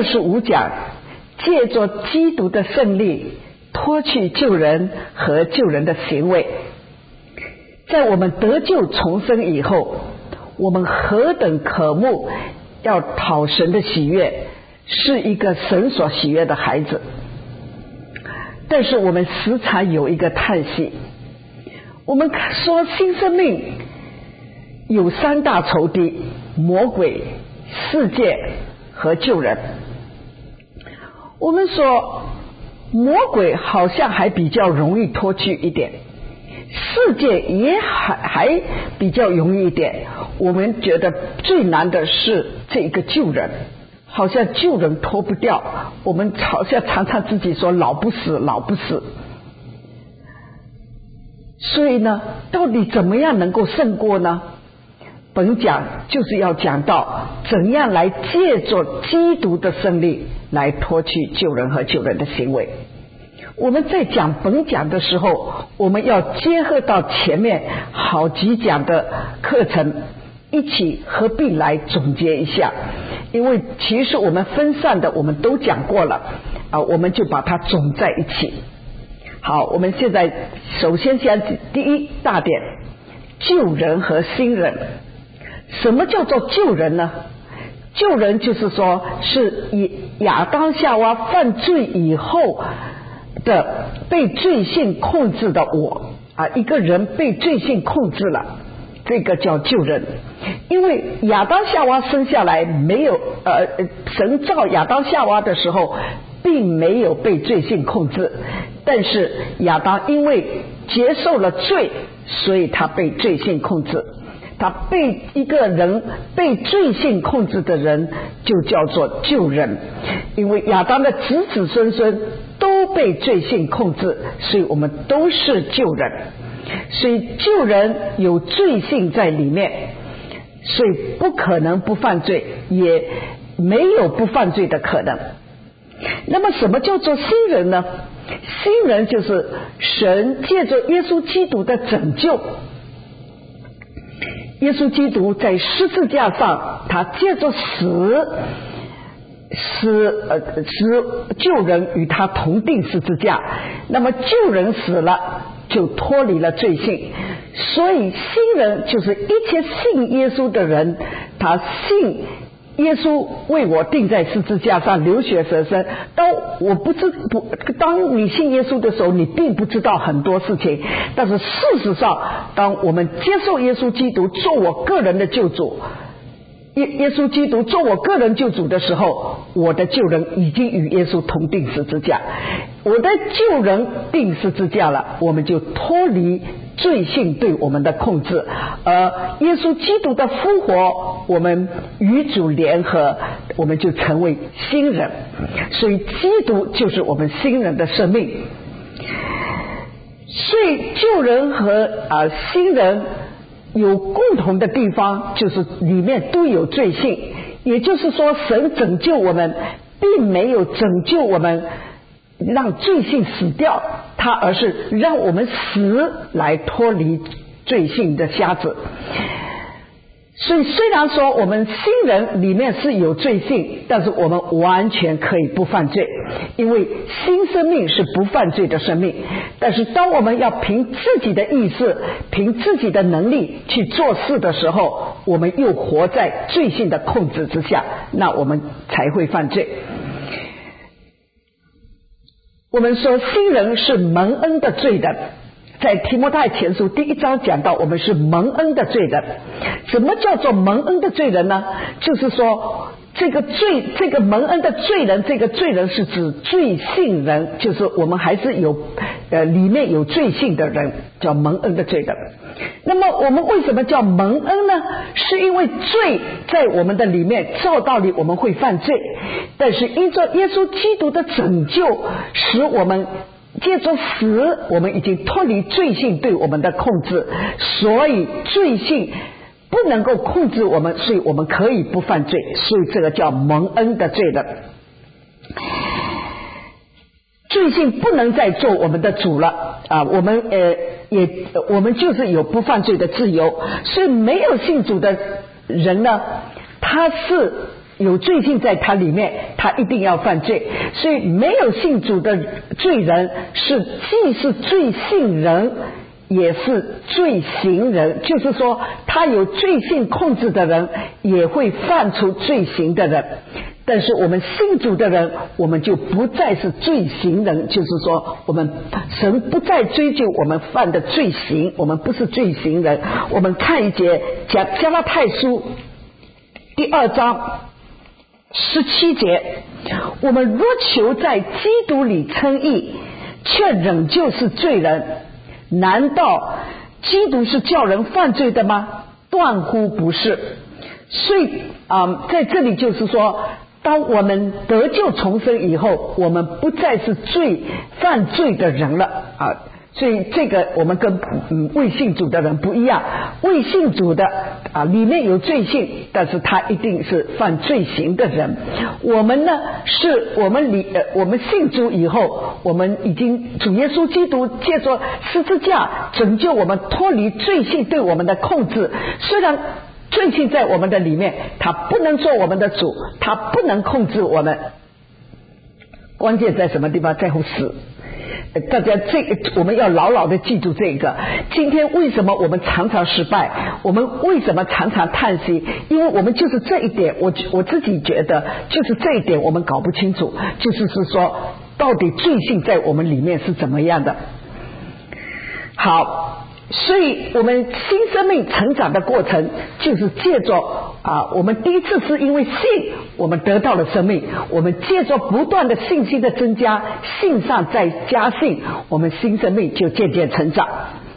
25讲借着基督的胜利脱去救人和救人的行为。在我们得救重生以后，我们何等渴慕要讨神的喜悦，是一个神所喜悦的孩子。但是我们时常有一个叹息，我们说新生命有3大仇敌：魔鬼、世界和救人。我们说魔鬼好像还比较容易脱去一点，世界也还比较容易一点。我们觉得最难的是这个救人，好像救人脱不掉，我们好像常常自己说老不死老不死。所以呢，到底怎么样能够胜过呢？本讲就是要讲到怎样来借着基督的胜利来脱去救人和救人的行为。我们在讲本讲的时候，我们要结合到前面好几讲的课程一起合并来总结一下，因为其实我们分散的我们都讲过了我们就把它总在一起。好，我们现在首先讲第一大点，救人和新人。什么叫做救人呢？救人就是说是以亚当夏娃犯罪以后的被罪性控制的一个人被罪性控制了，这个叫救人。因为亚当夏娃生下来没有神造亚当夏娃的时候并没有被罪性控制，但是亚当因为接受了罪，所以他被罪性控制。他被一个人被罪性控制的人就叫做救人，因为亚当的子子孙孙都被罪性控制，所以我们都是救人。所以救人有罪性在里面，所以不可能不犯罪，也没有不犯罪的可能。那么什么叫做新人呢？新人就是神借着耶稣基督的拯救。耶稣基督在十字架上，他借着死救人与他同定十字架。那么救人死了，就脱离了罪性。所以新人就是一切信耶稣的人，他信耶稣为我钉在十字架上流血舍身。当你信耶稣的时候，你并不知道很多事情，但是事实上当我们接受耶稣基督做我个人的救主，耶稣基督做我个人救主的时候，我的救人已经与耶稣同定十字架。我的救人定十字架了，我们就脱离罪性对我们的控制，而耶稣基督的复活，我们与主联合，我们就成为新人。所以基督就是我们新人的生命。所以救人和新人有共同的地方，就是里面都有罪性。也就是说神拯救我们并没有拯救我们让罪性死掉，而是让我们死来脱离罪性的瞎子。所以虽然说我们新人里面是有罪性，但是我们完全可以不犯罪，因为新生命是不犯罪的生命。但是当我们要凭自己的意识，凭自己的能力去做事的时候，我们又活在罪性的控制之下，那我们才会犯罪。我们说新人是蒙恩的罪人，在提摩太前书第1章讲到我们是蒙恩的罪人。什么叫做蒙恩的罪人呢？就是说这个蒙恩的罪人，这个罪人是指罪性人，就是我们还是有里面有罪性的人，叫蒙恩的罪人。那么我们为什么叫蒙恩呢？是因为罪在我们的里面，照道理我们会犯罪，但是依照耶稣基督的拯救，使我们借着死，我们已经脱离罪性对我们的控制，所以罪性不能够控制我们，所以我们可以不犯罪，所以这个叫蒙恩的罪人。罪性不能再做我们的主了我们就是有不犯罪的自由。所以没有信主的人呢，他是有罪性在他里面，他一定要犯罪。所以没有信主的罪人既是罪性人也是罪行人，就是说他有罪性控制的人也会犯出罪行的人。但是我们信主的人，我们就不再是罪行人，就是说神不再追究我们犯的罪行，我们不是罪行人。我们看一节加拉太书第2章17节，我们若求在基督里称义，却仍旧是罪人，难道基督是叫人犯罪的吗？断乎不是。所以在这里就是说，当我们得救重生以后，我们不再是犯罪的人了所以这个我们跟未信主的人不一样。未信主的里面有罪性，但是他一定是犯罪行的人。我们呢，是我们信主以后，我们已经主耶稣基督借着十字架拯救我们，脱离罪性对我们的控制。虽然罪性在我们的里面，他不能做我们的主，他不能控制我们。关键在什么地方？在乎死。大家我们要牢牢的记住这个。今天为什么我们常常失败？我们为什么常常叹息？因为我们就是这一点，我自己觉得就是这一点我们搞不清楚，就是说到底罪性在我们里面是怎么样的。好，所以我们新生命成长的过程就是借着我们第一次是因为信我们得到了生命，我们借着不断的信心的增加，信上再加信，我们新生命就渐渐成长。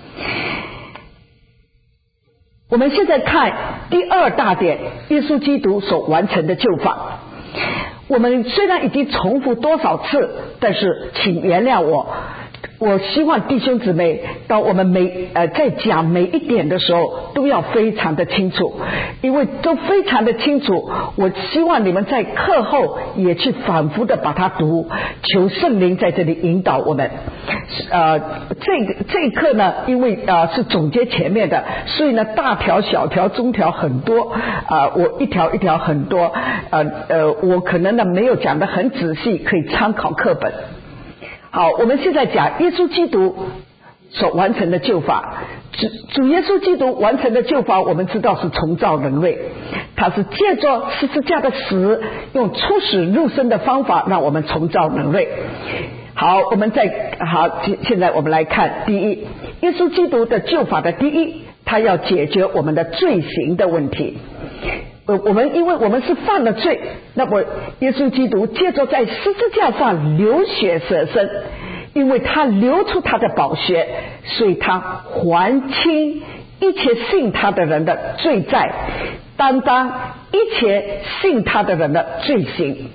我们现在看第2大点，耶稣基督所完成的救法。我们虽然已经重复多少次，但是请原谅我希望弟兄姊妹当我们在讲每一点的时候都要非常的清楚，因为都非常的清楚。我希望你们在课后也去反复的把它读，求圣灵在这里引导我们。这一课呢，因为是总结前面的，所以呢大条小条中条很多我一条一条很多我可能呢没有讲得很仔细，可以参考课本。好，我们现在讲耶稣基督所完成的救法。主耶稣基督完成的救法，我们知道是重造人类，他是借着十字架的死，用出死入生的方法让我们重造人类。好，现在我们来看第一，耶稣基督的救法的第一，他要解决我们的罪行的问题。因为我们是犯了罪，那么耶稣基督借着在十字架上流血舍身，因为他流出他的宝血，所以他还清一切信他的人的罪债，担当一切信他的人的罪行。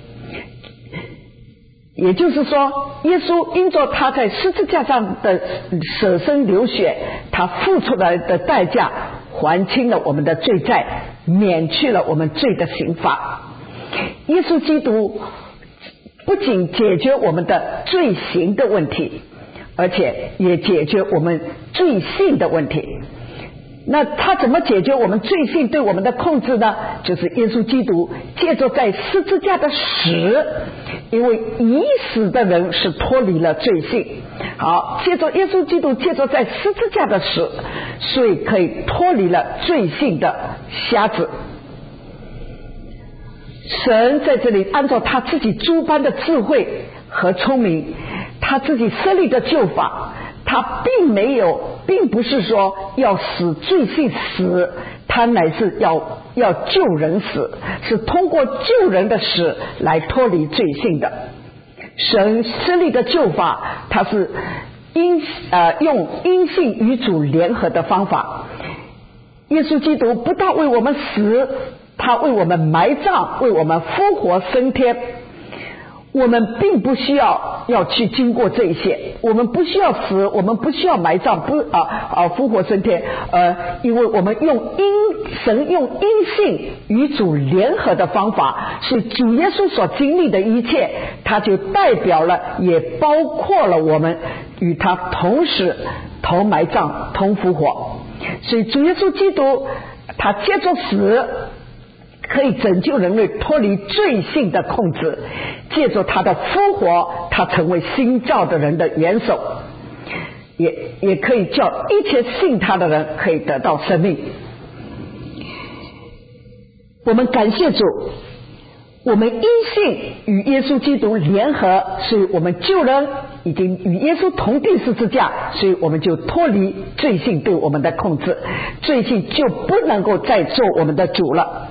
也就是说，耶稣因着他在十字架上的舍身流血，他付出来的代价还清了我们的罪债，免去了我们罪的刑罚。耶稣基督不仅解决我们的罪行的问题，而且也解决我们罪性的问题。那他怎么解决我们罪性对我们的控制呢？就是耶稣基督借着在十字架的死，因为已死的人是脱离了罪性。好，借着耶稣基督借着在十字架的死，所以可以脱离了罪性的瞎子。神在这里按照他自己诸般的智慧和聪明，他自己设立的救法，他并不是说要使罪性死，他乃是要救人死，是通过救人的死来脱离罪性的。神设立的救法，他是用因信与主联合的方法。耶稣基督不但为我们死，他为我们埋葬，为我们复活升天。我们并不需要去经过这些，我们不需要死，我们不需要埋葬，复活升天，因为我们神用因信与主联合的方法，是主耶稣所经历的一切，他就代表了，也包括了我们与他同死、同埋葬、同复活。所以主耶稣基督他借着死可以拯救人类脱离罪性的控制，借着他的复活，他成为新造的人的元首，也可以叫一切信他的人可以得到生命。我们感谢主，我们因信与耶稣基督联合，所以我们救人已经与耶稣同定十字架，所以我们就脱离罪性对我们的控制，罪性就不能够再做我们的主了。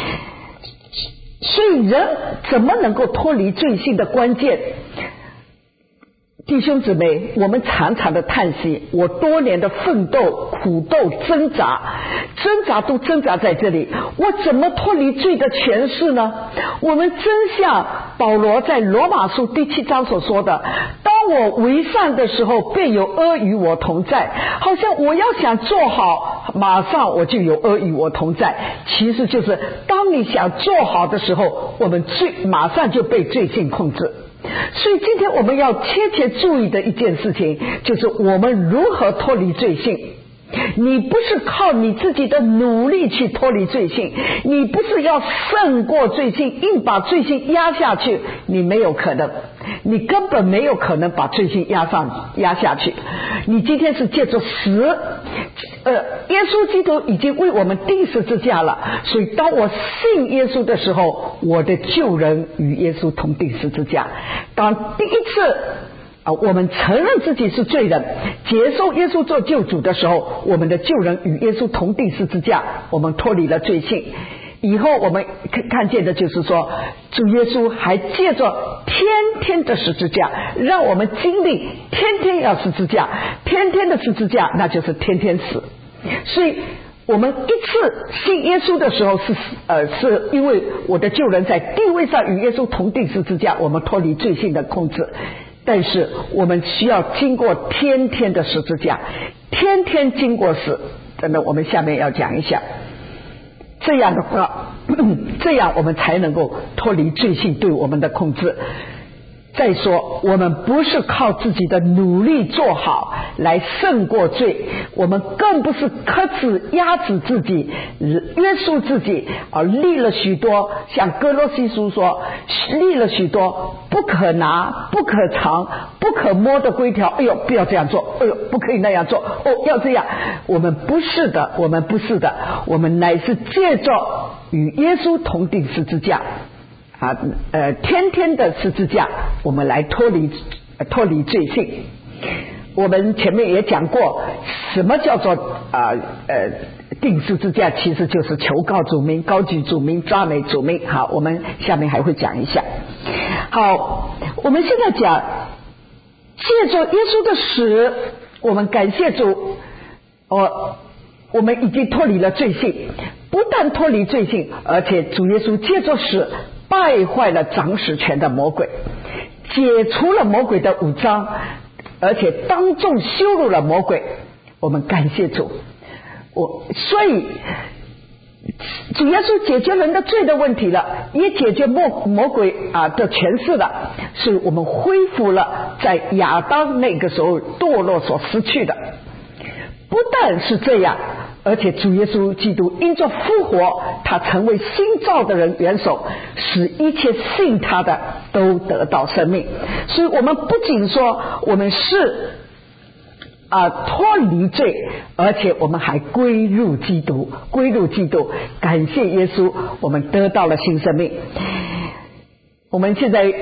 所以人怎么能够脱离罪性的关键，弟兄姊妹，我们常常的叹息，我多年的奋斗、苦斗、挣扎都挣扎在这里，我怎么脱离罪的权势呢？我们真像保罗在罗马书第7章所说的，当我为善的时候，便有恶与我同在，好像我要想做好，马上我就有恶与我同在。其实就是当你想做好的时候，我们马上就被罪性控制。所以今天我们要切切注意的一件事情，就是我们如何脱离罪性。你不是靠你自己的努力去脱离罪性，你不是要胜过罪性，硬把罪性压下去，你没有可能，你根本没有可能把罪性压下去。你今天是借着死，耶稣基督已经为我们钉十字架了，所以当我信耶稣的时候，我的救人与耶稣同钉十字架。当第一次我们承认自己是罪人，接受耶稣做救主的时候，我们的救人与耶稣同钉十字架，我们脱离了罪性。以后我们看见的就是说，主耶稣还借着天天的十字架，让我们经历天天要十字架，天天的十字架，那就是天天死。所以我们一次信耶稣的时候是因为我的救人在地位上与耶稣同钉十字架，我们脱离罪性的控制。但是我们需要经过天天的十字架，天天经过死。真的，我们下面要讲一下，这样的话，这样我们才能够脱离罪性对我们的控制。再说，我们不是靠自己的努力做好来胜过罪，我们更不是克制压制自己约束自己立了许多，像哥罗西书说，立了许多不可拿、不可藏、不可摸的规条。哎呦，不要这样做，哎呦，不可以那样做，要这样。我们不是的，我们乃是借着与耶稣同钉十字架天天的十字架，我们来脱离罪性。我们前面也讲过，什么叫做钉十字架，其实就是求告主名、高举主名、赞美主名。好，我们下面还会讲一下。好，我们现在讲借着耶稣的死，我们感谢主，我们已经脱离了罪性，不但脱离罪性，而且主耶稣借着死败坏了掌使权的魔鬼，解除了魔鬼的武装，而且当众羞辱了魔鬼。我们感谢主，所以主耶稣解决人的罪的问题了，也解决魔鬼的权势了，所以我们恢复了在亚当那个时候堕落所失去的。不但是这样，而且主耶稣基督因着复活，他成为新造的人元首，使一切信他的都得到生命。所以我们不仅说我们是脱离罪，而且我们还归入基督，感谢耶稣，我们得到了新生命。我们现在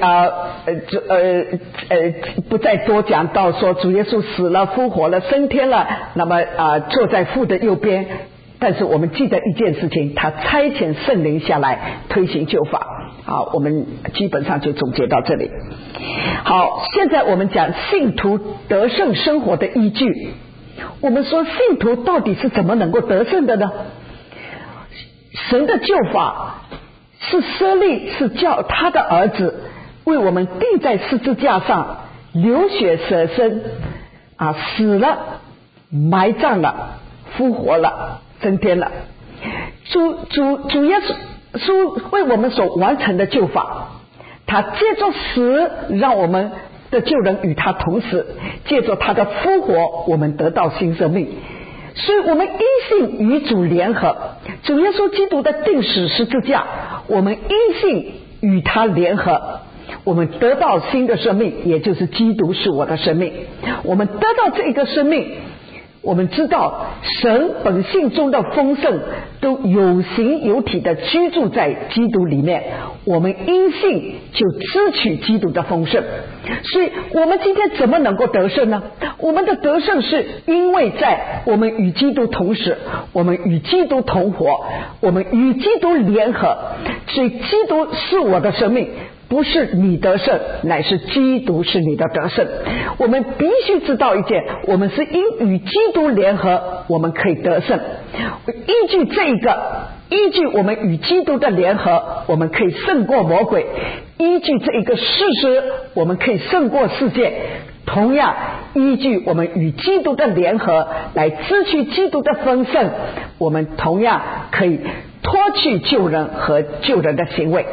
不再多讲到说主耶稣死了、复活了、升天了，那么坐在父的右边。但是我们记得一件事情，他差遣圣灵下来推行救法。好，我们基本上就总结到这里。好，现在我们讲信徒得胜生活的依据。我们说信徒到底是怎么能够得胜的呢？神的救法是设立，是叫他的儿子为我们钉在十字架上，流血舍身死了、埋葬了、复活了、升天了。主耶稣为我们所完成的救法，他借着死让我们的救人与他同死，借着他的复活我们得到新生命。 所以我们因信与主联合，主耶稣基督的定死十字架，我们因信与他联合，我们得到新的生命，也就是基督是我的生命。我们得到这个生命，我们知道神本性中的丰盛都有形有体的居住在基督里面，我们因信就支取基督的丰盛。所以我们今天怎么能够得胜呢？我们的得胜是因为在我们与基督同死，我们与基督同活，我们与基督联合。所以基督是我的生命，不是你得胜，乃是基督是你的得胜。我们必须知道一件，我们是因与基督联合，我们可以得胜。依据这个，依据我们与基督的联合，我们可以胜过魔鬼。依据这一个事实，我们可以胜过世界。同样依据我们与基督的联合来支取基督的丰盛，我们同样可以脱去救人和救人的行为。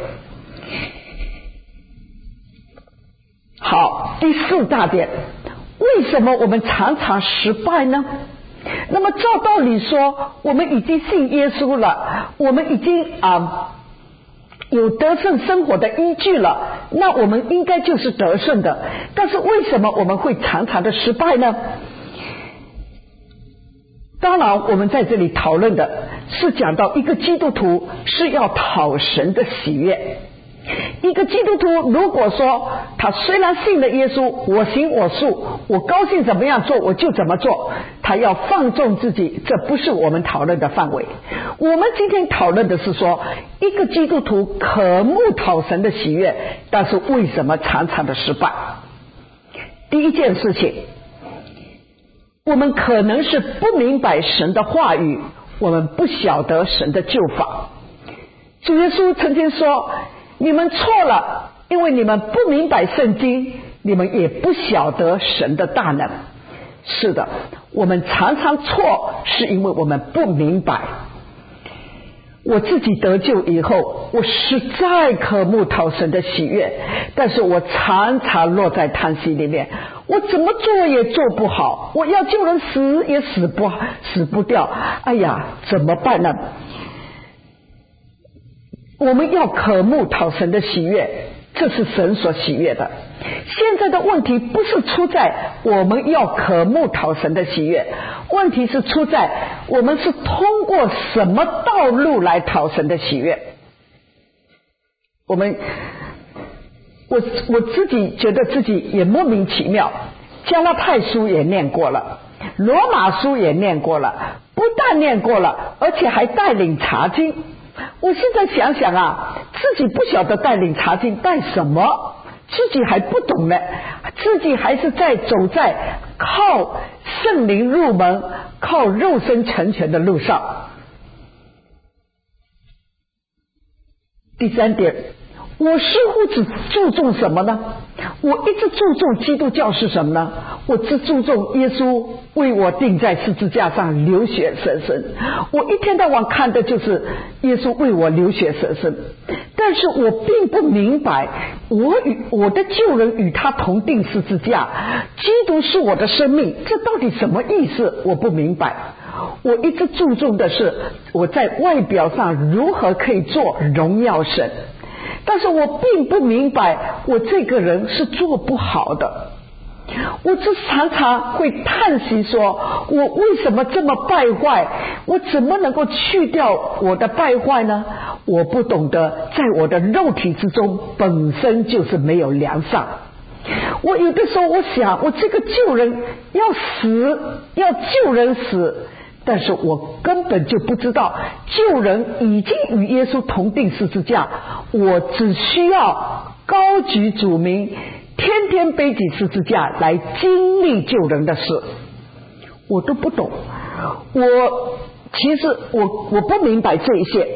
好，第四大点，为什么我们常常失败呢？那么照道理说，我们已经信耶稣了，我们已经有得胜生活的依据了，那我们应该就是得胜的。但是为什么我们会常常的失败呢？当然我们在这里讨论的是讲到一个基督徒是要讨神的喜悦。一个基督徒如果说他虽然信了耶稣，我行我素，我高兴怎么样做我就怎么做，他要放纵自己，这不是我们讨论的范围。我们今天讨论的是说，一个基督徒渴慕讨神的喜悦，但是为什么常常的失败？第一件事情，我们可能是不明白神的话语，我们不晓得神的救法。主耶稣曾经说，你们错了，因为你们不明白圣经，你们也不晓得神的大能。是的，我们常常错，是因为我们不明白。我自己得救以后，我实在渴慕讨神的喜悦，但是我常常落在叹息里面，我怎么做也做不好，我要救人死也死不掉，哎呀，怎么办呢？我们要渴慕讨神的喜悦，这是神所喜悦的。现在的问题不是出在我们要渴慕讨神的喜悦，问题是出在我们是通过什么道路来讨神的喜悦。我自己觉得自己也莫名其妙，加拉太书也念过了，罗马书也念过了，不但念过了，而且还带领查经。我现在想想自己不晓得带领查经带什么，自己还不懂呢，自己还是走在靠圣灵入门、靠肉身成全的路上。第三点，我似乎只注重什么呢？我一直注重基督教是什么呢？我只注重耶稣为我钉在十字架上流血舍身，我一天到晚看的就是耶稣为我流血舍身，但是我并不明白我的救人与他同钉十字架，基督是我的生命，这到底什么意思？我不明白。我一直注重的是我在外表上如何可以做荣耀神，但是我并不明白我这个人是做不好的。我只常常会叹息说，我为什么这么败坏？我怎么能够去掉我的败坏呢？我不懂得在我的肉体之中本身就是没有良善。我有的时候我想，我这个救人要死，要救人死，但是我根本就不知道救人已经与耶稣同钉十字架，我只需要高举主名，天天背起十字架来经历救人的事，我都不懂。其实我不明白这一些。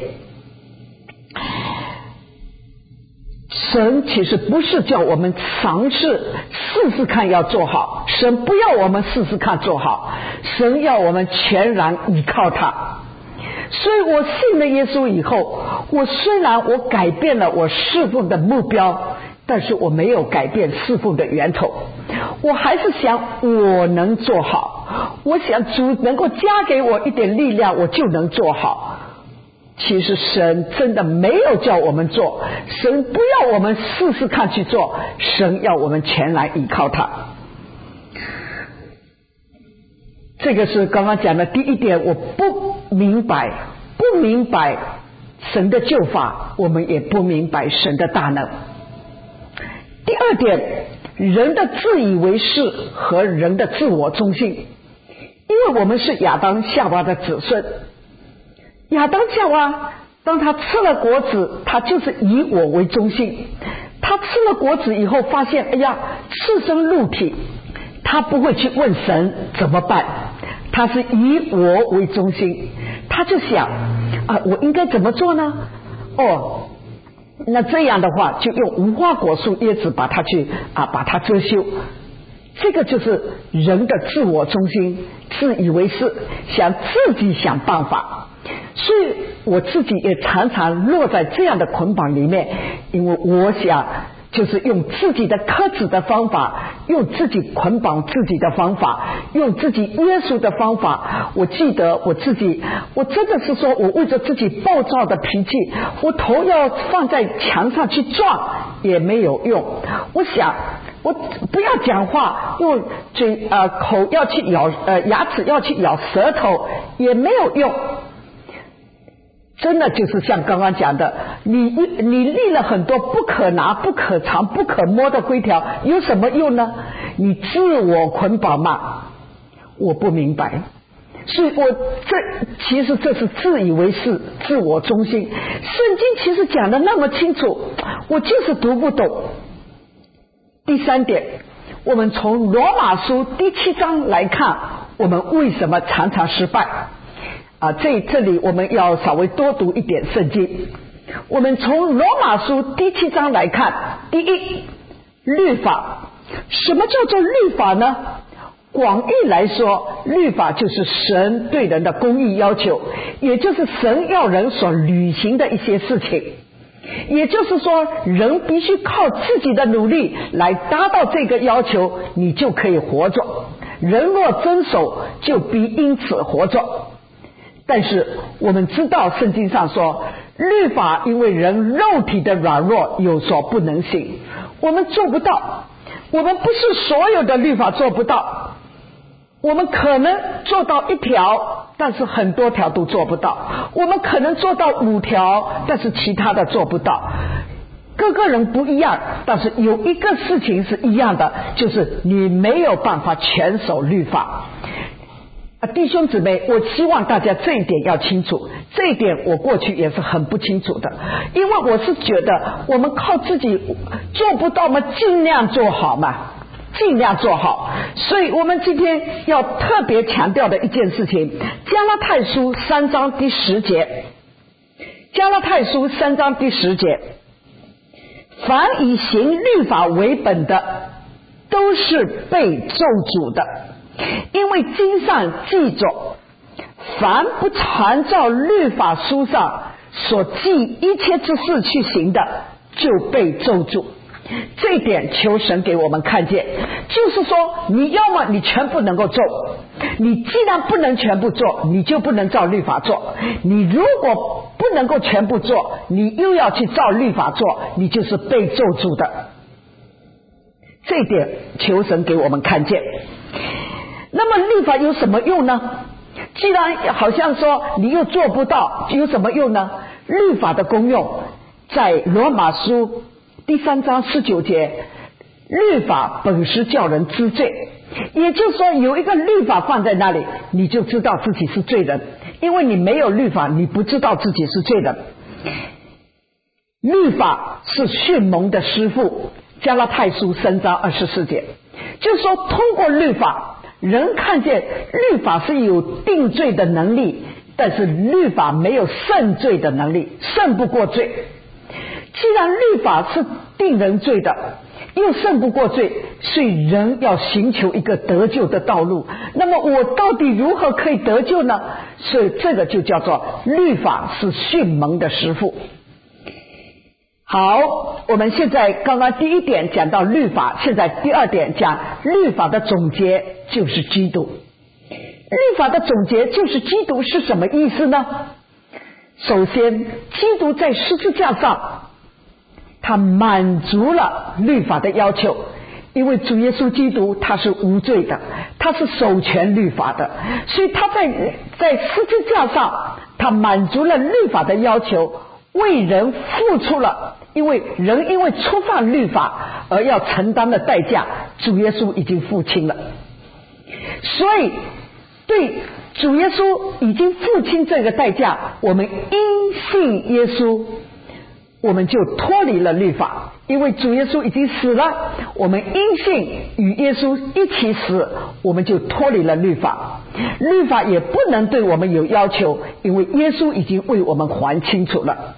神其实不是叫我们尝试试看要做好，神不要我们试试看做好，神要我们全然依靠他。所以我信了耶稣以后，虽然我改变了我侍奉的目标， 但是我没有改变侍奉的源头，我还是想我能做好，我想主能够加给我一点力量，我就能做好。其实神真的没有叫我们做，神不要我们试试看去做，神要我们全然依靠他。这个是刚刚讲的第一点，我不明白神的救法，我们也不明白神的大能。第二点，人的自以为是和人的自我中心，因为我们是亚当夏娃的子孙。亚当夏娃当他吃了果子，他就是以我为中心，他吃了果子以后发现，哎呀，赤身露体，他不会去问神怎么办，他是以我为中心，他就想我应该怎么做呢？那这样的话就用无花果树叶子把它遮羞。这个就是人的自我中心，自以为是，想自己想办法。所以我自己也常常落在这样的捆绑里面，因为我想就是用自己的克制的方法，用自己捆绑自己的方法，用自己约束的方法。我记得我自己，我真的是说我为着自己暴躁的脾气，我头要放在墙上去撞也没有用。我想我不要讲话，用口要去咬牙齿要去咬舌头也没有用。真的就是像刚刚讲的，你立了很多不可拿、不可藏、不可摸的规条，有什么用呢？你自我捆绑吗？我不明白。所以其实这是自以为是、自我中心。圣经其实讲的那么清楚，我就是读不懂。第三点，我们从罗马书第7章来看，我们为什么常常失败。这里我们要稍微多读一点圣经。我们从罗马书第7章来看，第一，律法。什么叫做律法呢？广义来说，律法就是神对人的公义要求，也就是神要人所履行的一些事情。也就是说，人必须靠自己的努力来达到这个要求，你就可以活着。人若遵守，就必因此活着。但是我们知道圣经上说，律法因为人肉体的软弱有所不能行，我们做不到。我们不是所有的律法做不到，我们可能做到1条，但是很多条都做不到。我们可能做到5条，但是其他的做不到。各个人不一样，但是有一个事情是一样的，就是你没有办法全守律法。弟兄姊妹，我希望大家这一点要清楚，这一点我过去也是很不清楚的，因为我是觉得我们靠自己做不到嘛，尽量做好嘛，尽量做好。所以我们今天要特别强调的一件事情，加拉太书3章第10节，加拉太书3章第10节，凡以行律法为本的，都是被咒诅的。因为经上记着，凡不传照律法书上所记一切之事去行的，就被咒诅。这一点求神给我们看见，就是说你要么你全部能够做，你既然不能全部做，你就不能照律法做。你如果不能够全部做，你又要去照律法做，你就是被咒诅的。这一点求神给我们看见。那么律法有什么用呢？既然好像说你又做不到，有什么用呢？律法的功用在罗马书第3章19节，律法本是叫人知罪。也就是说有一个律法放在那里，你就知道自己是罪人，因为你没有律法，你不知道自己是罪人。律法是训蒙的师傅，加拉太书3章24节，就是说通过律法，人看见律法是有定罪的能力，但是律法没有胜罪的能力，胜不过罪。既然律法是定人罪的，又胜不过罪，所以人要寻求一个得救的道路。那么我到底如何可以得救呢？所以这个就叫做律法是训蒙的师傅。 好，我们现在刚刚第一点讲到律法，现在第二点讲律法的总结就是基督。律法的总结就是基督是什么意思呢？首先，基督在十字架上他满足了律法的要求，因为主耶稣基督他是无罪的，他是守全律法的，所以他在十字架上他满足了律法的要求，为人付出了，因为人因为触犯律法而要承担的代价，主耶稣已经付清了。所以对主耶稣已经付清这个代价，我们因信耶稣，我们就脱离了律法，因为主耶稣已经死了，我们因信与耶稣一起死，我们就脱离了律法。律法也不能对我们有要求，因为耶稣已经为我们还清楚了。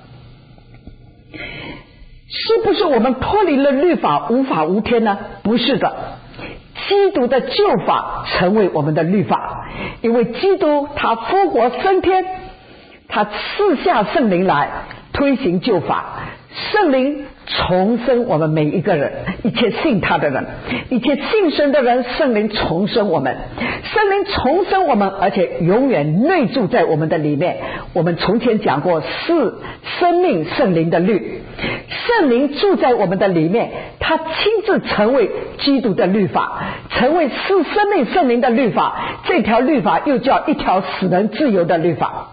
是不是我们脱离了律法无法无天呢？不是的，基督的救法成为我们的律法，因为基督他复活升天，他赐下圣灵来推行救法，圣灵重生我们每一个人，一切信他的人，一切信神的人，圣灵重生我们，圣灵重生我们，而且永远内住在我们的里面。我们从前讲过是生命圣灵的律，圣灵住在我们的里面，他亲自成为基督的律法，成为是生命圣灵的律法，这条律法又叫一条使人自由的律法。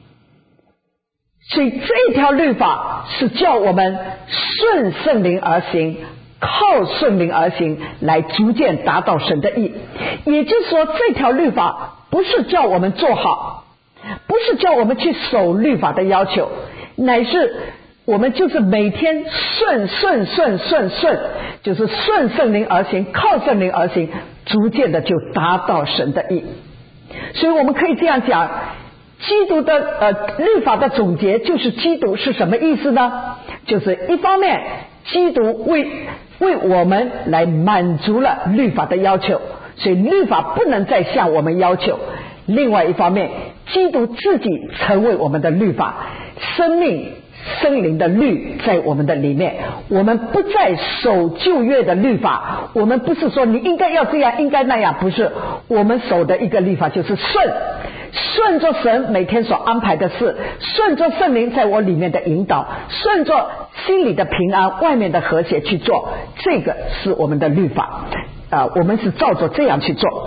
所以这条律法是叫我们顺圣灵而行，靠圣灵而行，来逐渐达到神的意。也就是说，这条律法不是叫我们做好，不是叫我们去守律法的要求，乃是我们就是每天顺，就是顺圣灵而行，靠圣灵而行，逐渐的就达到神的意。所以我们可以这样讲，基督的律法的总结就是基督是什么意思呢？就是一方面基督为我们来满足了律法的要求，所以律法不能再向我们要求。另外一方面，基督自己成为我们的律法，生命圣灵的律在我们的里面，我们不再守旧约的律法，我们不是说你应该要这样应该那样，不是，我们守的一个律法就是顺着神每天所安排的事，顺着圣灵在我里面的引导，顺着心里的平安外面的和谐去做，这个是我们的律法我们是照着这样去做。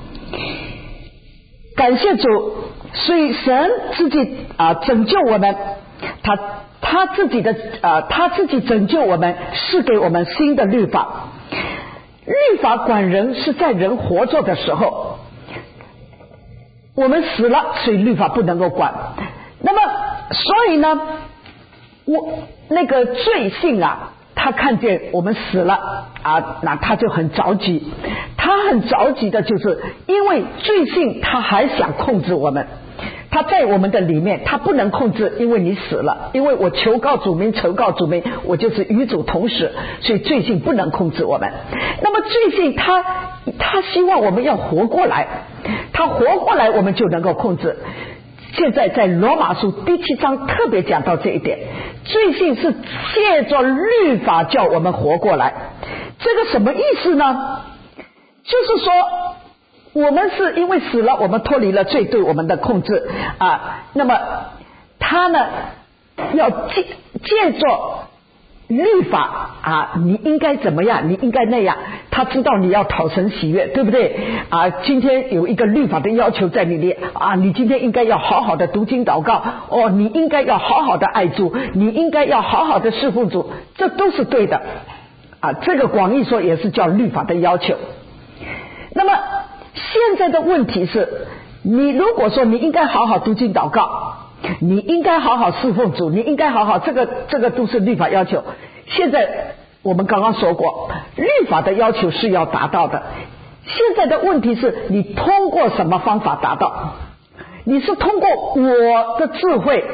感谢主，所以神自己拯救我们，他自己拯救我们，是给我们新的律法。律法管人是在人活着的时候，我们死了，所以律法不能够管。那么所以呢，那个罪性他看见我们死了那他就很着急，他很着急的就是因为罪性他还想控制我们，他在我们的里面他不能控制，因为你死了，因为我求告主名，我就是与主同死，所以罪性不能控制我们。那么罪性他希望我们要活过来，他活过来我们就能够控制。现在在罗马书第7章特别讲到这一点，罪性是借着律法叫我们活过来。这个什么意思呢？就是说我们是因为死了，我们脱离了罪对我们的控制那么他呢要借着律法你应该怎么样，你应该那样，他知道你要讨神喜悦，对不对今天有一个律法的要求在你里你今天应该要好好的读经祷告你应该要好好的爱主，你应该要好好的侍奉主，这都是对的这个广义说也是叫律法的要求。那么现在的问题是，你如果说你应该好好读经祷告，你应该好好侍奉主，你应该好好这个都是律法要求。现在我们刚刚说过，律法的要求是要达到的，现在的问题是你通过什么方法达到？你是通过我的智慧，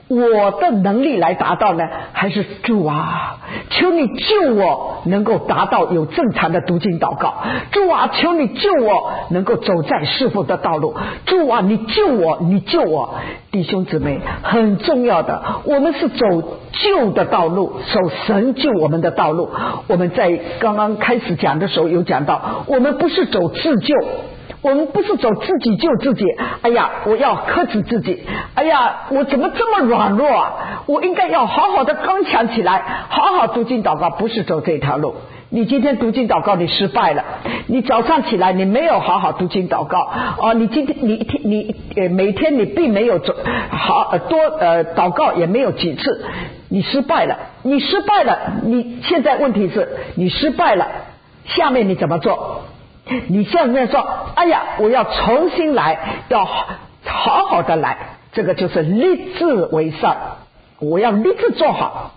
我的能力来达到呢，还是主啊，求你救我能够达到有正常的读经祷告，主啊，求你救我能够走在侍奉的道路，主啊，你救我，你救我。弟兄姊妹，很重要的，我们是走救的道路，走神救我们的道路。我们在刚刚开始讲的时候有讲到，我们不是走自救，我们不是走自己救自己，哎呀，我要克制自己，哎呀，我怎么这么软弱啊，我应该要好好的刚强起来，好好读经祷告，不是走这条路。你今天读经祷告你失败了，你早上起来你没有好好读经祷告你今天你每天你并没有祷告也没有几次，你失败了，你现在问题是你失败了，下面你怎么做？你下面说，哎呀，我要重新来，要好好的来，这个就是立志为善，我要立志做好。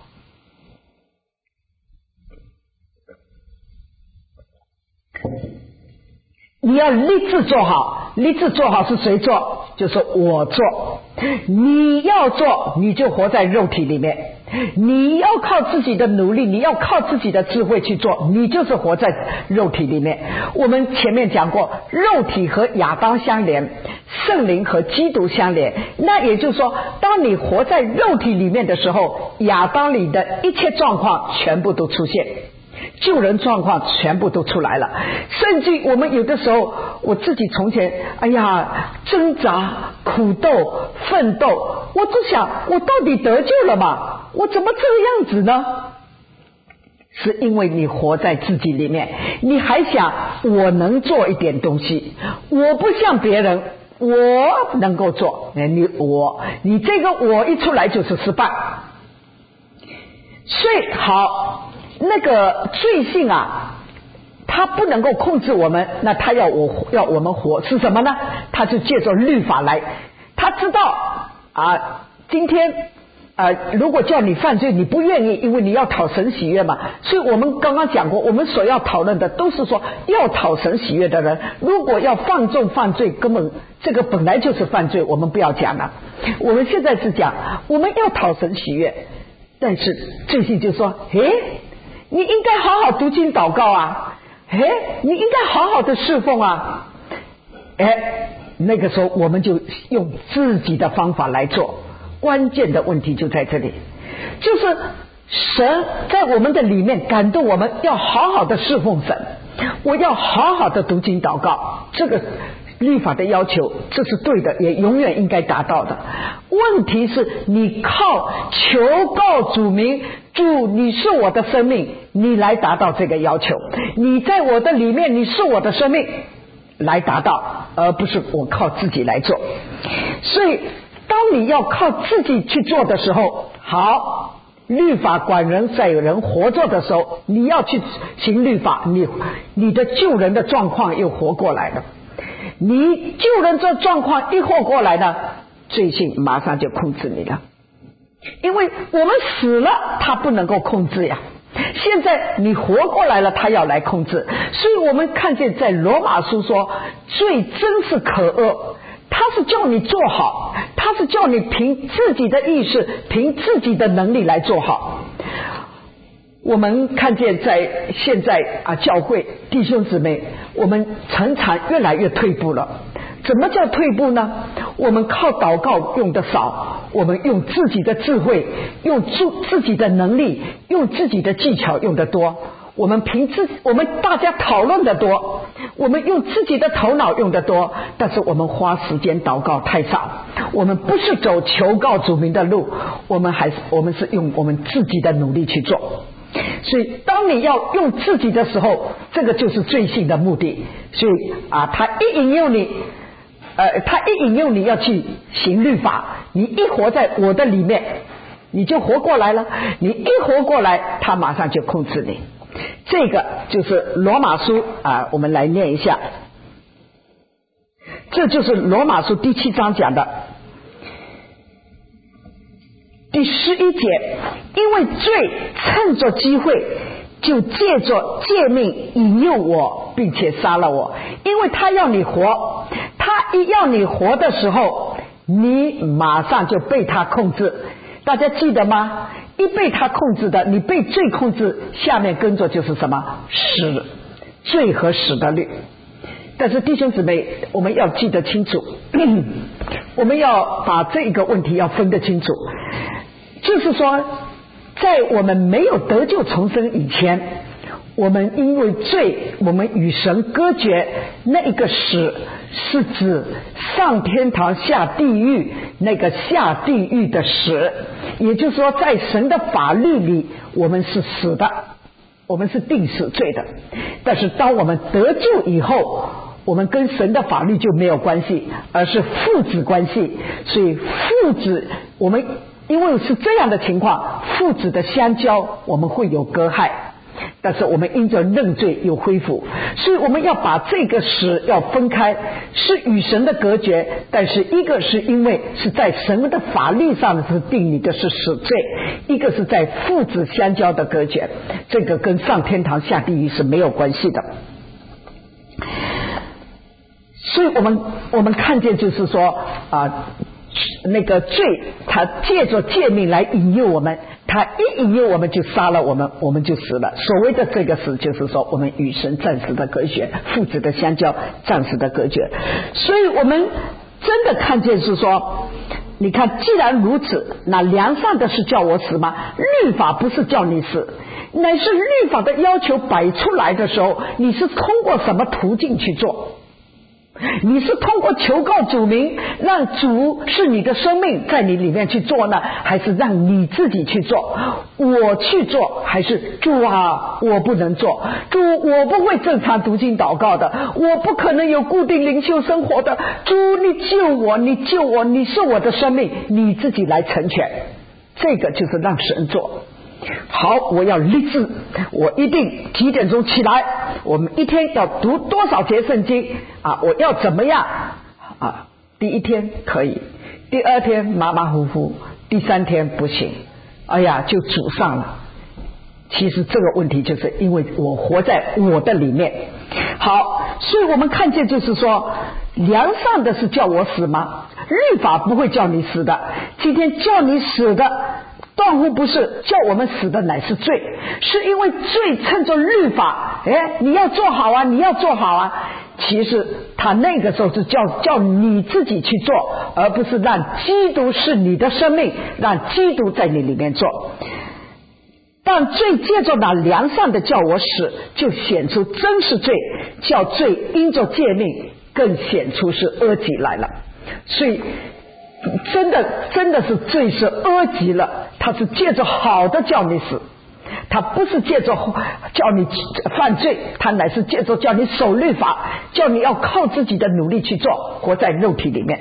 你要立志做好，立志做好是谁做？就是我做。你要做，你就活在肉体里面，你要靠自己的努力，你要靠自己的智慧去做，你就是活在肉体里面。我们前面讲过，肉体和亚当相连，圣灵和基督相连，那也就是说，当你活在肉体里面的时候，亚当里的一切状况全部都出现，救人状况全部都出来了。甚至我们有的时候，我自己从前哎呀挣扎苦斗奋斗，我就想我到底得救了吗？我怎么这样子呢？是因为你活在自己里面，你还想我能做一点东西，我不像别人，我能够做，你这个我一出来就是失败。所以好，那个罪性啊，他不能够控制我们，那他要我们活是什么呢？他就借着律法来，他知道今天如果叫你犯罪你不愿意，因为你要讨神喜悦嘛。所以我们刚刚讲过，我们所要讨论的都是说要讨神喜悦的人，如果要放纵犯罪，根本这个本来就是犯罪，我们不要讲了。我们现在是讲我们要讨神喜悦，但是罪性就说你应该好好读经祷告啊，你应该好好的侍奉啊，那个时候我们就用自己的方法来做。关键的问题就在这里，就是神在我们的里面感动我们要好好的侍奉神，我要好好的读经祷告，这个律法的要求这是对的，也永远应该达到的。问题是你靠求告主名，主你是我的生命，你来达到这个要求，你在我的里面，你是我的生命来达到，而不是我靠自己来做。所以当你要靠自己去做的时候，好，律法管人在人活着的时候，你要去行律法，你的救人的状况又活过来了。你救人这状况一活过来呢，罪性马上就控制你了。因为我们死了他不能够控制呀，现在你活过来了他要来控制。所以我们看见在罗马书说，罪真是可恶，他是叫你做好，他是叫你凭自己的意识，凭自己的能力来做好。我们看见在现在教会弟兄姊妹，我们常常越来越退步了。怎么叫退步呢？我们靠祷告用的少，我们用自己的智慧，用自己的能力，用自己的技巧用的多。我们大家讨论的多，我们用自己的头脑用的多，但是我们花时间祷告太少。我们不是走求告主名的路，我们是用我们自己的努力去做。所以当你要用自己的时候，这个就是罪性的目的。所以他一引诱你要去行律法，你一活在我的里面，你就活过来了。你一活过来，他马上就控制你。这个就是罗马书我们来念一下，这就是罗马书第7章讲的第11节，因为罪趁着机会就借着诫命引诱我，并且杀了我。因为他要你活，他一要你活的时候，你马上就被他控制。 大家记得吗？一被他控制的，你被罪控制，下面跟着就是什么？死，罪和死的律。但是弟兄姊妹，我们要记得清楚，我们要把这个问题要分得清楚，就是说在我们没有得救重生以前，我们因为罪，我们与神隔绝，那一个死是指上天堂下地狱，那个下地狱的死，也就是说在神的法律里我们是死的，我们是定死罪的。但是当我们得救以后，我们跟神的法律就没有关系，而是父子关系。所以父子，我们因为是这样的情况，父子的相交我们会有隔阂，但是我们因着认罪有恢复。所以我们要把这个死要分开，是与神的隔绝，但是一个是因为是在神的法律上是定你的是死罪，一个是在父子相交的隔绝，这个跟上天堂下地狱是没有关系的。所以我们看见就是说那个罪他借着诫命来引诱我们，他一引诱我们就杀了我们，我们就死了。所谓的这个死就是说我们与神暂时的隔绝，父子的相交暂时的隔绝。所以我们真的看见是说，你看既然如此，那良善的是叫我死吗？律法不是叫你死，乃是律法的要求摆出来的时候，你是通过什么途径去做？你是通过求告主名，让主是你的生命在你里面去做呢，还是让你自己去做？我去做，还是主啊我不能做，主我不会正常读经祷告的，我不可能有固定灵修生活的，主你救我，你救我，你是我的生命，你自己来成全。这个就是让神做。好，我要立志，我一定几点钟起来，我们一天要读多少节圣经我要怎么样第一天可以，第二天马马虎虎，第三天不行，哎呀就阻上了。其实这个问题就是因为我活在我的里面。好，所以我们看见就是说，良善的是叫我死吗？律法不会叫你死的，今天叫你死的断乎不是，叫我们死的乃是罪，是因为罪趁着律法，你要做好啊，你要做好啊。其实他那个时候是叫你自己去做，而不是让基督是你的生命，让基督在你里面做。但罪借着那良善的叫我死，就显出真是罪，叫罪因着诫命更显出是恶极来了。所以真的是罪是恶极了，他是借着好的叫你死，他不是借着叫你犯罪，他乃是借着叫你守律法，叫你要靠自己的努力去做，活在肉体里面。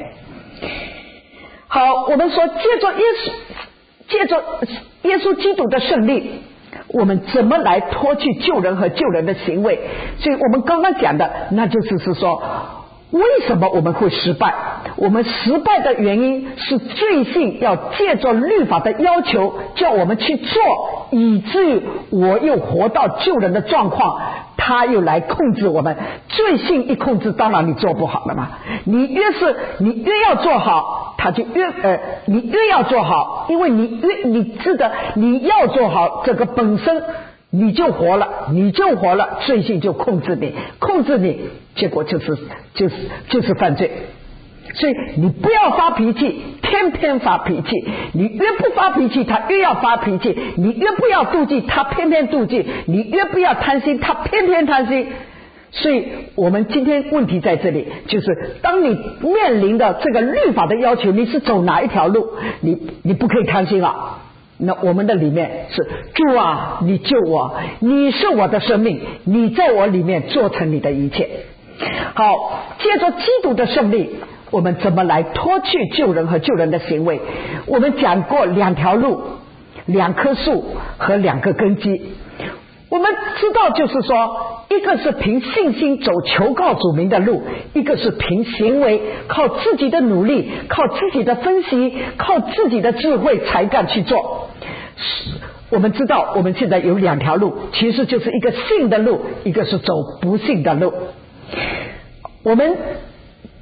好，我们说借着耶稣基督的胜利，我们怎么来脱去救人和救人的行为？所以我们刚刚讲的那就是说，为什么我们会失败？我们失败的原因是罪性要借着律法的要求叫我们去做，以至于我又活到救人的状况，他又来控制我们。罪性一控制，当然你做不好了嘛。你越要做好，他就你越要做好，因为你知道你要做好，这个本身你就活了，罪性就控制你，结果就是犯罪。所以你不要发脾气，偏偏发脾气，你越不发脾气，他越要发脾气，你越不要妒忌，他偏偏妒忌，你越不要贪心，他偏偏贪心。所以我们今天问题在这里，就是当你面临的这个律法的要求，你是走哪一条路？你不可以贪心啊。那我们的里面是主啊你救我，你是我的生命，你在我里面做成你的一切。好，借着基督的胜利，我们怎么来脱去救人和救人的行为？我们讲过两条路，两棵树和两个根基。我们知道就是说，一个是凭信心走求告主名的路，一个是凭行为靠自己的努力，靠自己的分析，靠自己的智慧才干去做。我们知道我们现在有两条路，其实就是一个信的路，一个是走不信的路。我们通过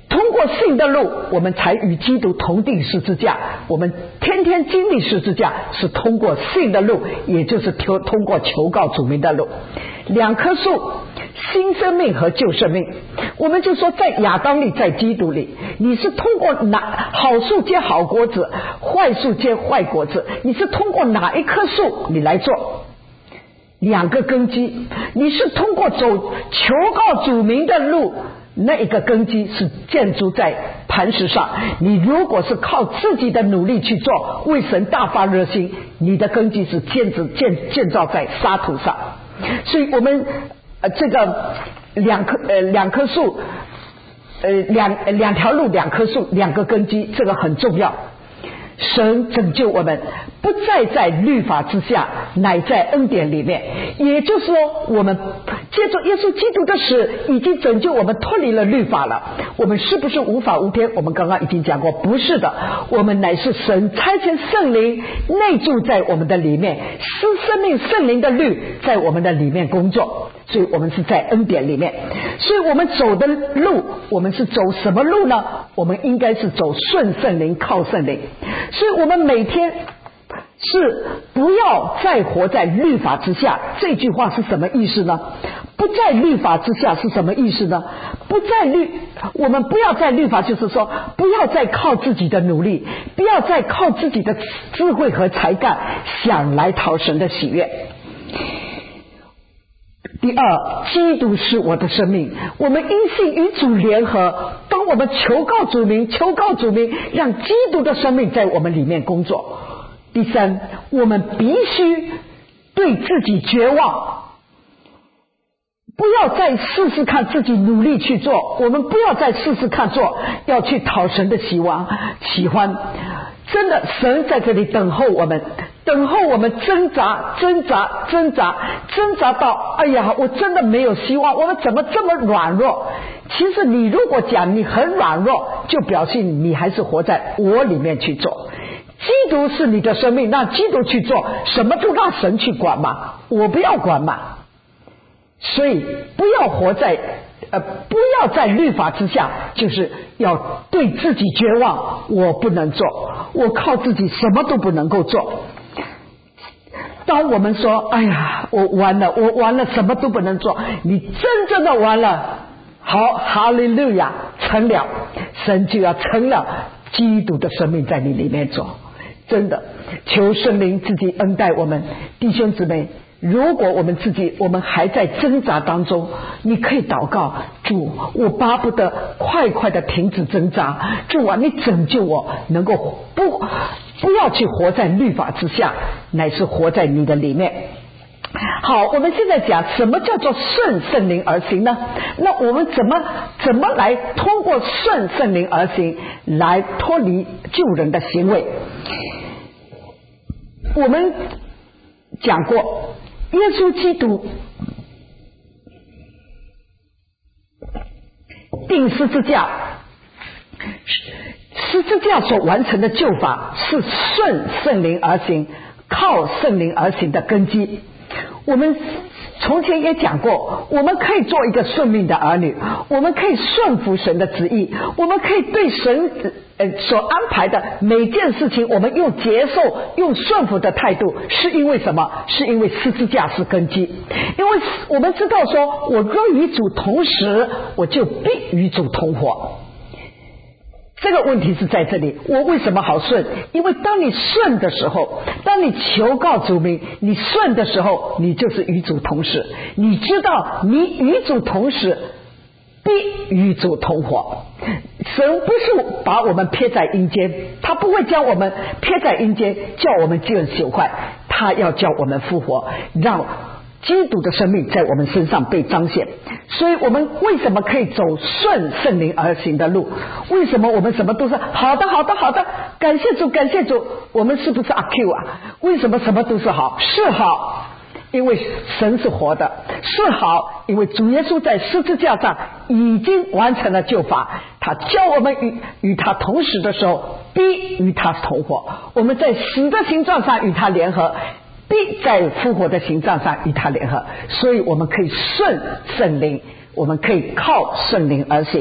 信的路，我们才与基督同定十字架。我们天天经历十字架，是通过信的路，也就是通过求告主名的路。两棵树，新生命和旧生命。我们就说，在亚当里，在基督里，你是通过好树结好果子，坏树结坏果子，你是通过哪一棵树你来做？两个根基，你是通过走求告主名的路，那一个根基是建筑在磐石上。你如果是靠自己的努力去做，为神大发热心，你的根基是建造在沙土上。所以我们这个两棵树，两条路，两棵树，两个根基，这个很重要。神拯救我们，不再在律法之下，乃在恩典里面。也就是说，我们借着耶稣基督的死，已经拯救我们脱离了律法了。我们是不是无法无天？我们刚刚已经讲过，不是的。我们乃是神差遣圣灵内住在我们的里面，施生命圣灵的律在我们的里面工作。所以我们是在恩典里面。所以我们走的路，我们是走什么路呢？我们应该是走顺圣灵，靠圣灵。所以我们每天是不要再活在律法之下。这句话是什么意思呢？不在律法之下是什么意思呢？我们不要在律法，就是说不要再靠自己的努力，不要再靠自己的智慧和才干想来讨神的喜悦。第二，基督是我的生命，我们因信与主联合。当我们求告主名，让基督的生命在我们里面工作。第三，我们必须对自己绝望，不要再试试看自己努力去做，我们不要再试试看做，要去讨神的喜欢。真的，神在这里等候我们挣扎到，哎呀，我真的没有希望，我们怎么这么软弱？其实你如果讲你很软弱，就表现你还是活在我里面去做。基督是你的生命，让基督去做，什么都让神去管嘛，我不要管嘛。所以不要在律法之下，就是要对自己绝望，我不能做，我靠自己什么都不能够做。当我们说哎呀我完了什么都不能做，你真正的完了，好，哈利路亚，成了，神就要成了基督的生命在你里面做。真的，求圣灵自己恩待我们弟兄姊妹。如果我们还在挣扎当中，你可以祷告，主，我巴不得快快的停止挣扎，主啊，你拯救我，能够不要去活在律法之下，乃是活在你的里面。好，我们现在讲什么叫做顺圣灵而行呢？那我们怎么来通过顺圣灵而行来脱离救人的行为？我们讲过，耶稣基督钉十字架所完成的救法是顺圣灵而行，靠圣灵而行的根基。我们从前也讲过，我们可以做一个顺命的儿女，我们可以顺服神的旨意，我们可以对神所安排的每件事情，我们用接受用顺服的态度，是因为什么？是因为十字架是根基。因为我们知道说，我若与主同时，我就必与主同活。这个问题是在这里，我为什么好顺？因为当你顺的时候，当你求告主名，你顺的时候，你就是与主同时。你知道你与主同时，必与主同活。神不是把我们撇在阴间，他不会将我们撇在阴间叫我们见朽坏，他要叫我们复活，让基督的生命在我们身上被彰显。所以我们为什么可以走顺圣灵而行的路？为什么我们什么都是好的，感谢主，我们是不是阿 Q 啊？为什么什么都是好？是好，因为神是活的；是好，因为主耶稣在十字架上已经完成了救法，他叫我们与他同时的时候，必与他同活。我们在死的形状上与他联合，必在复活的形状上与他联合。所以我们可以顺圣灵，我们可以靠圣灵而行。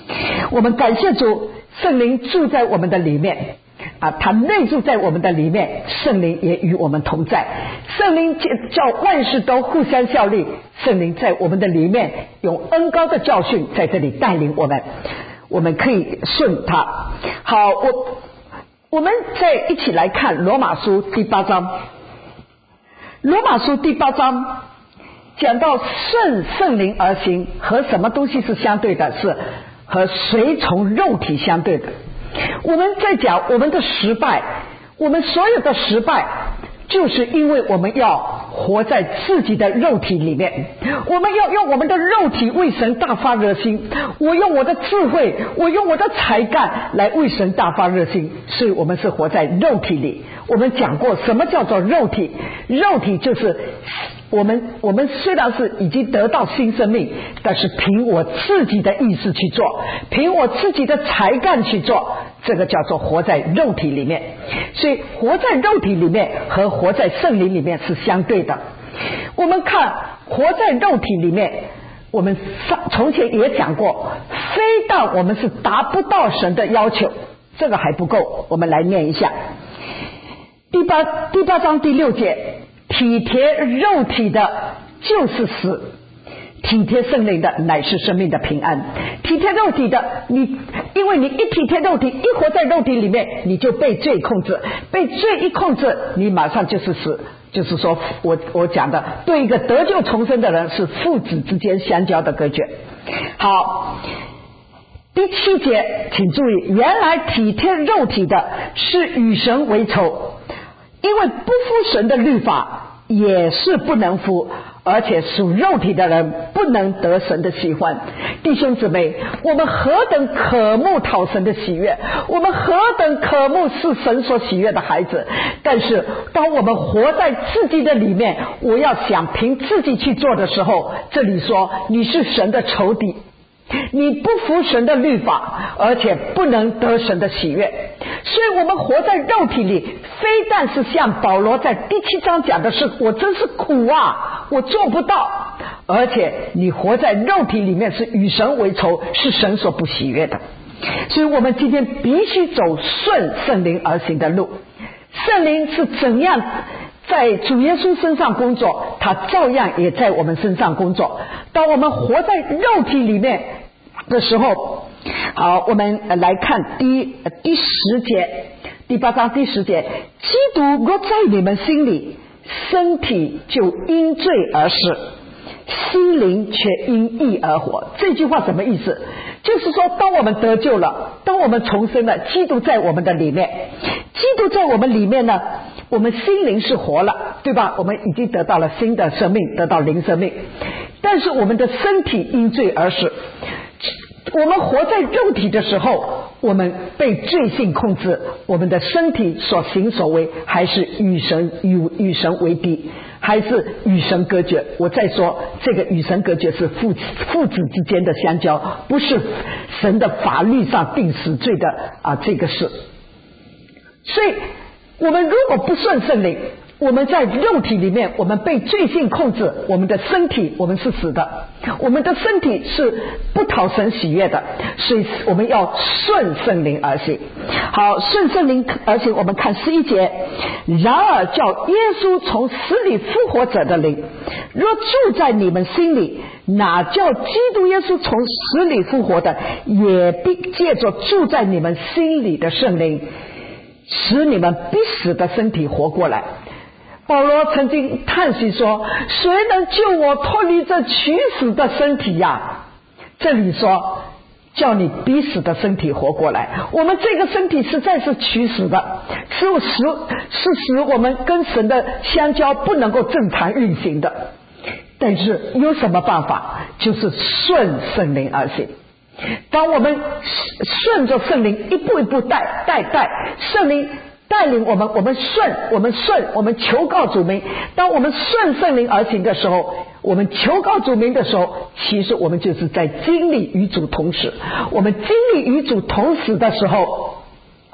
我们感谢主，圣灵住在我们的里面他内住在我们的里面，圣灵也与我们同在。圣灵叫万事都互相效力，圣灵在我们的里面用恩膏的教训在这里带领我们，我们可以顺他。好，我们再一起来看罗马书第8章。罗马书第8章讲到顺圣灵而行，和什么东西是相对的？是和随从肉体相对的。我们在讲我们的失败，我们所有的失败就是因为我们要活在自己的肉体里面，我们要用我们的肉体为神大发热心，我用我的智慧，我用我的才干来为神大发热心，所以我们是活在肉体里。我们讲过什么叫做肉体，肉体就是我们虽然是已经得到新生命，但是凭我自己的意识去做，凭我自己的才干去做，这个叫做活在肉体里面。所以活在肉体里面和活在圣灵里面是相对的。我们看活在肉体里面，我们从前也讲过，非但我们是达不到神的要求，这个还不够。我们来念一下第八章第6节，体贴肉体的就是死，体贴圣灵的乃是生命的平安。体贴肉体的，因为你一体贴肉体，一活在肉体里面，你就被罪控制，被罪一控制，你马上就是死。就是说我讲的，对一个得救重生的人，是父子之间相交的隔绝。好，第7节请注意，原来体贴肉体的是与神为仇，因为不服神的律法也是不能服，而且属肉体的人不能得神的喜欢。弟兄姊妹，我们何等渴慕讨神的喜悦，我们何等渴慕是神所喜悦的孩子，但是当我们活在自己的里面，我要想凭自己去做的时候，这里说你是神的仇敌，你不服神的律法，而且不能得神的喜悦。所以我们活在肉体里，非但是像保罗在第7章讲的是我真是苦啊，我做不到，而且你活在肉体里面是与神为仇，是神所不喜悦的。所以我们今天必须走顺圣灵而行的路。圣灵是怎样在主耶稣身上工作，他照样也在我们身上工作。当我们活在肉体里面的时候，好，我们来看第10节，第8章第10节，基督若在你们心里，身体就因罪而死，心灵却因义而活。这句话什么意思？就是说当我们得救了，当我们重生了，基督在我们的里面，基督在我们里面呢，我们心灵是活了，对吧？我们已经得到了新的生命，得到灵生命，但是我们的身体因罪而死。我们活在肉体的时候，我们被罪性控制，我们的身体所行所为还是与神为敌，还是与神隔绝。我再说，这个与神隔绝是父子之间的相交，不是神的法律上定死罪的这个事。所以我们如果不顺圣灵，我们在肉体里面，我们被罪性控制，我们的身体我们是死的，我们的身体是不讨神喜悦的，所以我们要顺圣灵而行。好，顺圣灵而行，我们看11节，然而叫耶稣从死里复活者的灵，若住在你们心里，哪叫基督耶稣从死里复活的，也必借着住在你们心里的圣灵，使你们必死的身体活过来。保罗曾经叹息说，谁能救我脱离这取死的身体呀？这里说叫你必死的身体活过来。我们这个身体实在是取死的，是使我们跟神的相交不能够正常运行的。但是有什么办法？就是顺圣灵而行。当我们顺着圣灵一步一步带圣灵带领我们，我们求告主名。当我们顺圣灵而行的时候，我们求告主名的时候，其实我们就是在经历与主同死。我们经历与主同死的时候，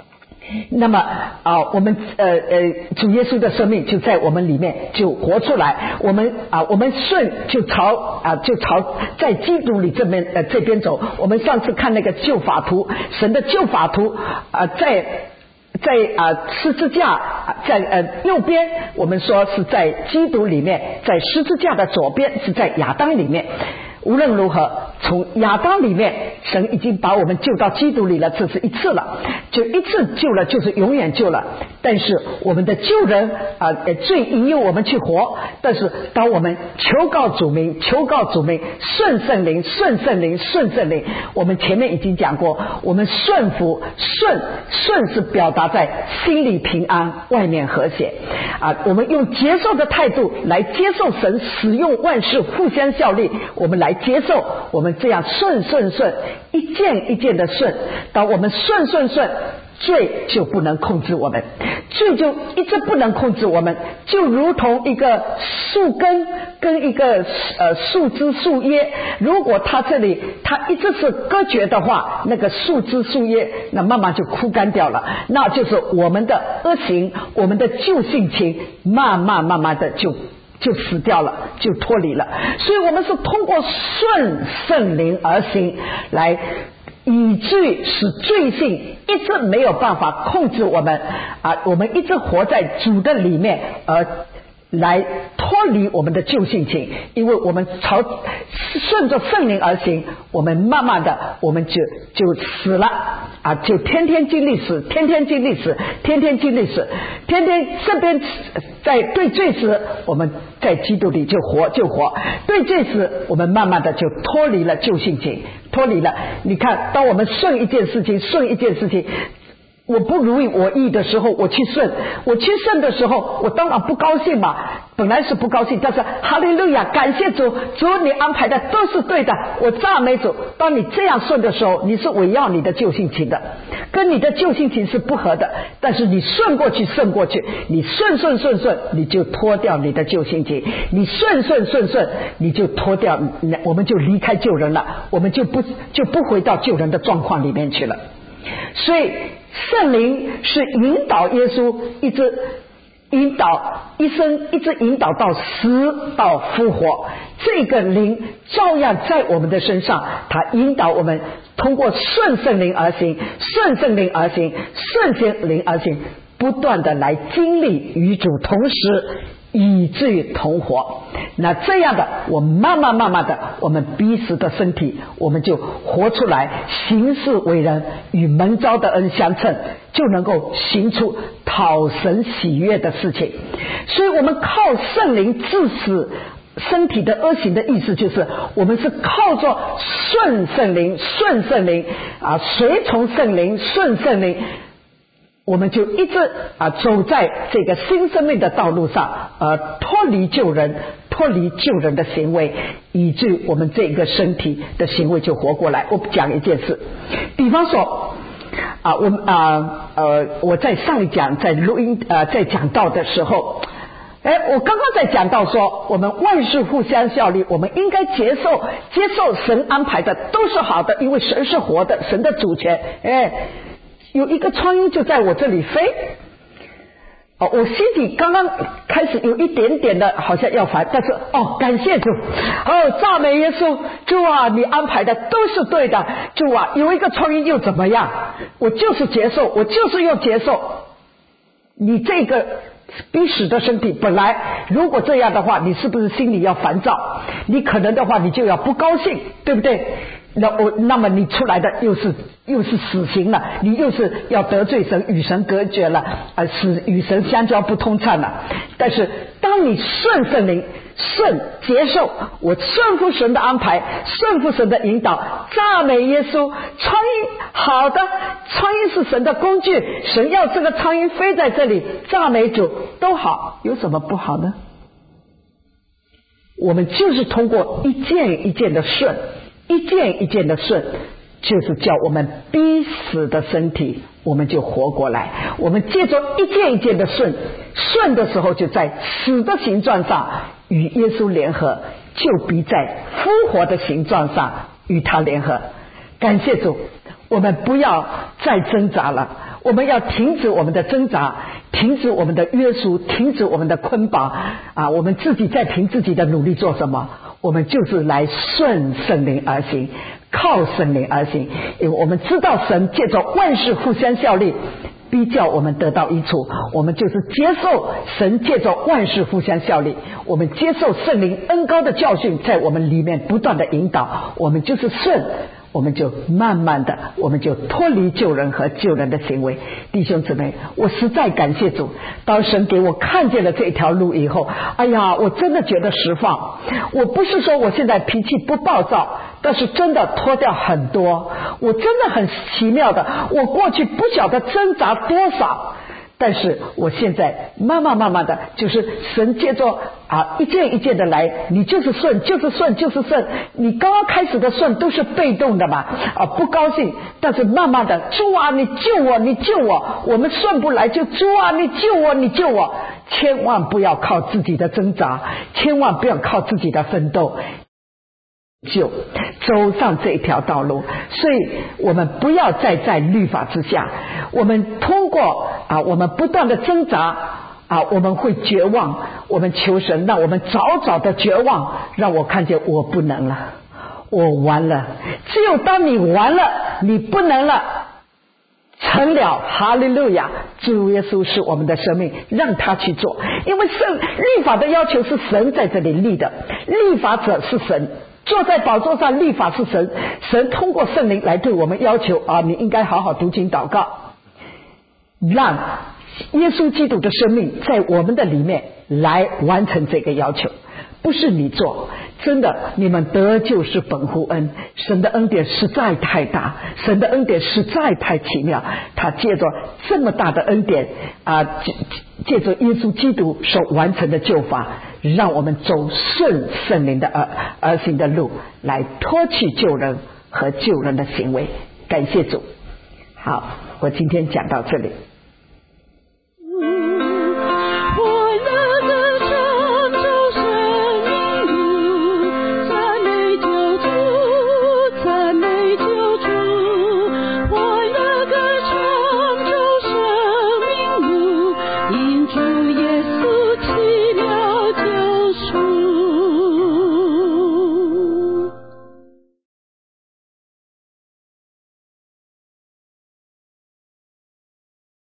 那么我们主耶稣的生命就在我们里面就活出来，我们顺就朝在基督里这边走。我们上次看那个旧法图，神的旧法图在十字架在右边，我们说是在基督里面，在十字架的左边是在亚当里面。无论如何，从亚当里面神已经把我们救到基督里了，这是一次了，就一次救了，就是永远救了。但是我们的救人罪引诱我们去活，但是当我们求告主名顺圣灵，我们前面已经讲过，我们顺服，顺是表达在心里平安，外面和谐我们用接受的态度来接受神使用万事互相效力，我们来接受，我们这样顺，一件一件的顺。当我们顺，罪就不能控制我们，罪就一直不能控制我们，就如同一个树根跟一个树枝树叶，如果它这里它一直是割绝的话，那个树枝树叶那慢慢就枯干掉了，那就是我们的恶行，我们的旧性情慢慢的就死掉了，就脱离了。所以我们是通过顺圣灵而行，来以至于使罪性一直没有办法控制我们我们一直活在主的里面，而来脱离我们的旧性情。因为我们顺着圣灵而行，我们慢慢的我们就死了就天天经历死，天天这边在对罪时，我们在基督里就活，对罪时我们慢慢的就脱离了旧性情，脱离了。你看，当我们顺一件事情，我不如我意的时候，我去顺的时候，我当然不高兴嘛，本来是不高兴，但是哈利路亚，感谢主，主你安排的都是对的，我赞美主。当你这样顺的时候，你是围绕你的旧性情的，跟你的旧性情是不合的，但是你顺过去，你顺，你就脱掉你的旧性情，你顺，你就脱掉，我们就离开旧人了，我们就不回到旧人的状况里面去了。所以圣灵是引导耶稣一直引导一生，一直引导到死到复活。这个灵照样在我们的身上，他引导我们通过顺圣灵而行，不断的来经历与主同时，以至于同活。那这样的我们慢慢的，我们彼此的身体我们就活出来，行事为人与蒙召的恩相称，就能够行出讨神喜悦的事情。所以我们靠圣灵致死身体的恶行的意思，就是我们是靠着顺圣灵随从圣灵，顺圣灵，我们就一直走在这个新生命的道路上，脱离旧人的行为，以致我们这个身体的行为就活过来。我讲一件事，比方说我在上一讲在录音在讲道的时候，我刚刚在讲到说，我们万事互相效力，我们应该接受神安排的都是好的，因为神是活的，神的主权。有一个苍蝇就在我这里飞，我心里刚刚开始有一点点的好像要烦，但是感谢主，赞美耶稣，主啊，你安排的都是对的，主啊，有一个苍蝇又怎么样？我就是接受，我就是要接受你这个逼死的身体。本来如果这样的话，你是不是心里要烦躁？你可能的话你就要不高兴，对不对？那么你出来的又是死刑了，你又是要得罪神，与神隔绝了，使与神相交不通畅了。但是当你顺圣灵，接受，我顺服神的安排，顺服神的引导，赞美耶稣。苍蝇好的，苍蝇是神的工具，神要这个苍蝇飞在这里，赞美主都好，有什么不好呢？我们就是通过一件一件的顺，就是叫我们逼死的身体我们就活过来。我们借着一件一件的顺的时候，就在死的形状上与耶稣联合，就必在复活的形状上与他联合。感谢主，我们不要再挣扎了， 我们要停止我们的挣扎，停止我们的约束，停止我们的捆绑我们自己在凭自己的努力做什么？我们就是来顺圣灵而行，靠圣灵而行，因为我们知道神借着万事互相效力，必叫我们得到益处。我们就是接受神借着万事互相效力，我们接受圣灵恩膏的教训在我们里面不断的引导，我们就是顺，我们就慢慢的我们就脱离救人和救人的行为。弟兄姊妹，我实在感谢主，当神给我看见了这条路以后，哎呀，我真的觉得释放。我不是说我现在脾气不暴躁，但是真的脱掉很多。我真的很奇妙的，我过去不晓得挣扎多少，但是我现在慢慢的，就是神借着一件一件的来，你就是顺，就是顺，就是顺。你刚刚开始的顺都是被动的嘛，不高兴，但是慢慢的，主啊，你救我，你救我。我们顺不来就主啊，你救我，你救我。千万不要靠自己的挣扎，千万不要靠自己的奋斗，就走上这一条道路。所以我们不要再在律法之下，我们通过我们不断的挣扎我们会绝望，我们求神让我们早的绝望，让我看见我不能了，我完了。只有当你完了，你不能了，成了，哈利路亚，主耶稣是我们的生命，让他去做。因为律法的要求是神在这里立的，立法者是神，坐在宝座上，律法是神，神通过圣灵来对我们要求你应该好好读经祷告，让耶稣基督的生命在我们的里面来完成这个要求，不是你做。真的，你们得救是本乎恩，神的恩典实在太大，神的恩典实在太奇妙。他借着这么大的恩典借着耶稣基督所完成的救法，让我们走顺圣灵的而行的路，来脱去救人和救人的行为。感谢主。好，我今天讲到这里。 主耶稣